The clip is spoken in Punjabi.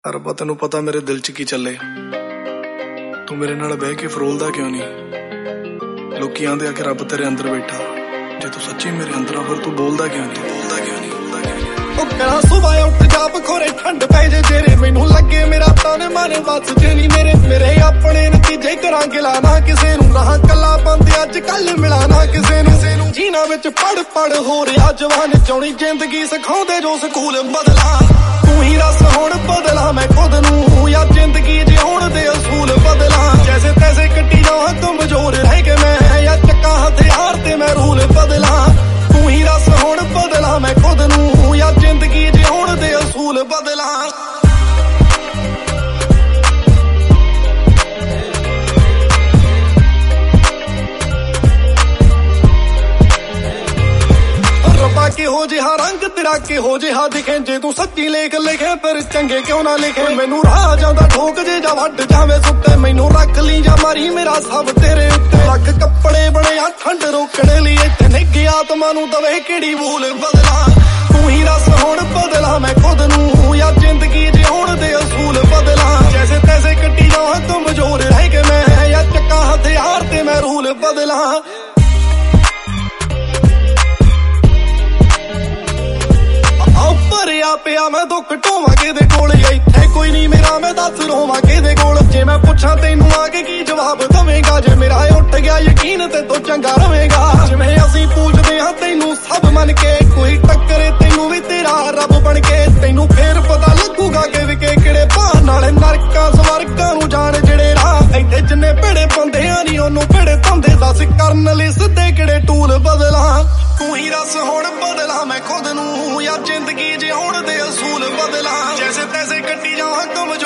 ਰੱਬਾ ਤੈਨੂੰ ਪਤਾ ਮੇਰੇ ਦਿਲ 'ਚ ਕੀ ਚੱਲੇ। ਤੂੰ ਮੇਰੇ ਨਾਲ ਬਹਿ ਕੇ ਫਰੋਲਦਾ ਕਿਉਂ ਨਹੀਂ? ਲੋਕੀ ਆਂਦੇ ਆ ਕਿ ਰੱਬ ਤੇਰੇ ਅੰਦਰ ਬੈਠਾ, ਜੇ ਤੂੰ ਸੱਚੀ ਮੇਰੇ ਅੰਦਰ ਆ ਫਿਰ ਤੂੰ ਬੋਲਦਾ ਕਿਉਂ ਨਹੀਂ? ਉਹ ਕਰਾਂ ਸੁਬਾਹ ਉੱਠ ਜਾ ਬਖੋਰੇ ਠੰਡ ਪੈ ਜੇ ਜੇਰੇ ਮੈਨੂੰ ਲੱਗੇ ਮੇਰਾ ਤਾਨੇ ਮਾਰੇ ਬਸ ਜੇ ਨਹੀਂ ਮੇਰੇ ਆਪਣੇ ਨਤੀਜੇ ਕਰਾਂ ਗਿਲਾ ਨਾ ਕਿਸੇ ਨੂੰ ਰਹਾ ਕੱਲਾ ਬੰਦੇ ਅੱਜ ਕੱਲ ਮਿਲਾ ਨਾ ਕਿਸੇ ਨੂੰ ਜੀਣਾ ਵਿੱਚ ਪੜ ਹੋ ਰਿਹਾ ਜਵਾਨ ਚਾਉਣੀ ਜ਼ਿੰਦਗੀ ਸਿਖਾਉਂਦੇ ਜੋ ਸਕੂਲ ਬਦਲਾ ਤੂੰ ਹੀ ਰਸ ਹੁਣ ਬਦਲਾ ਮੈਂ ਖੁਦ ਨੂੰ ਯਾ ਜ਼ਿੰਦਗੀ ਜਿਉਣ ਦੇ ਅਸੂਲ ਬਦਲਾ ਜੈਸੇ ਤੈਸੇ ਕੱਟੀ ਜਾਵਾਂ ਕਮਜ਼ੋਰ ਰਹਿ ਕੇ ਮੈਂ ਯਾ ਚੱਕਾ ਹਥਿਆਰ ਤੇ ਮੈਂ ਰੂਲ ਬਦਲਾ ਤੂੰ ਹੀ ਰਸ ਹੁਣ ਬਦਲਾ ਮੈਂ ਖੁਦ ਨੂੰ ਯਾ ਜ਼ਿੰਦਗੀ ਜਿਉਣ ਦੇ ਅਸੂਲ ਬਦਲਾ ਰੱਬਾ ਕਿਹੋ ਜਿਹਾ ਰੰਗ ਤੇਰਾ ਕਿਹੋ ਜਿਹਾ ਦਿਖੇ ਜੇ ਤੂੰ ਸੱਚੀ ਲੇਖ ਲਿਖੇ ਫਿਰ ਚੰਗੇ ਕਿਉਂ ਨਾ ਲਿਖੇ ਮੈਨੂੰ ਰਾਹ ਜਾਂਦਾ ਠੋਕ ਜੇ ਜਾਂ ਵੱਢ ਜਾਵੇ ਸੁੱਤੇ ਮੈਨੂੰ ਰੱਖ ਲਈ ਜਾਂ ਮਾਰੀ ਮੇਰਾ ਸਭ ਤੇਰੇ ਉੱਤੇ ਲੱਖ ਕੱਪੜੇ ਬਣਿਆ ਠੰਡ ਰੋਕਣ ਲਈ ਇੱਥੇ ਨਿੱਘੀ ਆਤਮਾ ਨੂੰ ਦਵੇ ਕਿਹੜੀ ਭੂਲ ਬਦਲਾ ਤੂੰ ਹੀ ਰਸ ਹੁਣ ਬਦਲਾ ਮੈਂ ਖੁਦ ਨੂੰ ਯਾ ਜ਼ਿੰਦਗੀ ਜਿਉਣ ਦੇ ਅਸੂਲ ਬਦਲਾ ਜੈਸੇ ਤੈਸੇ ਕੱਟੀ ਜਾਵਾਂ ਕਮਜ਼ੋਰ ਰਹਿ ਕੇ ਮੈਂ ਯਾ ਚੱਕਾ ਹਥਿਆਰ ਤੇ ਮੈਂ ਰੂਲ ਬਦਲਾ ਭਰਿਆ ਪਿਆ ਮੈਂ ਦੁੱਖ ਢੋਵਾਂ ਕਿਹਦੇ ਕੋਲ ਇੱਥੇ ਕੋਈ ਨਹੀਂ ਮੇਰਾ ਮੈਂ ਦੱਸ ਰੋਵਾਂ ਕਿਹਦੇ ਕੋਲ ਜੇ ਮੈਂ ਪੁੱਛਾਂ ਤੈਨੂੰ ਆ ਕੇ ਕੀ ਜਵਾਬ ਦਵੇਂਗਾ ਜੇ ਮੇਰਾ ਉੱਠ ਗਿਆ ਯਕੀਨ ਤੇ ਤੂੰ ਚੰਗਾ ਰਵੇਂਗਾ ਜਿਵੇਂ ਅਸੀਂ ਪੂਜਦੇ ਹਾਂ ਤੈਨੂੰ ਸਭ ਮੰਨ ਕੇ ਕੋਈ ਟੱਕਰੇ ਤੈਨੂੰ ਵੀ ਤੇਰਾ ਰੱਬ ਬਣ ਕੇ ਤੈਨੂੰ ਫੇਰ ਪਤਾ ਲੱਗੂਗਾ ਕਿ ਵਿਕੇ ਕਿਹੜੇ ਭਾਅ ਨਾਲ ਨਰਕਾਂ ਸਵਰਗਾਂ ਨੂੰ ਜਾਣ ਜਿਹੜੇ ਰਾਹ ਇੱਥੇ ਜਿੰਨੇ ਭੇੜੇ ਬੰਦਿਆਂ ਨਹੀਂ ਉਹਨੂੰ ਭੇੜੇ ਧੰਦੇ ਦੱਸ ਕਰਨ ਲਈ ਸਿੱਧੇ ਕਿਹੜੇ ਟੂਲ ਬਦਲਾ ਤੂੰ ਹੀ ਰਸ ਹੁਣ ਬਦਲਾ ਮੈਂ ਖੁਦ ਨੂੰ ਯਾ ਜ਼ਿੰਦਗੀ ਜਿਉਣ ਦੇ ਅਸੂਲ ਬਦਲਾ ਜੈਸੇ ਤੈਸੇ ਕੱਟੀ ਜਾਵਾਂ ਕਮਜ਼ੋਰ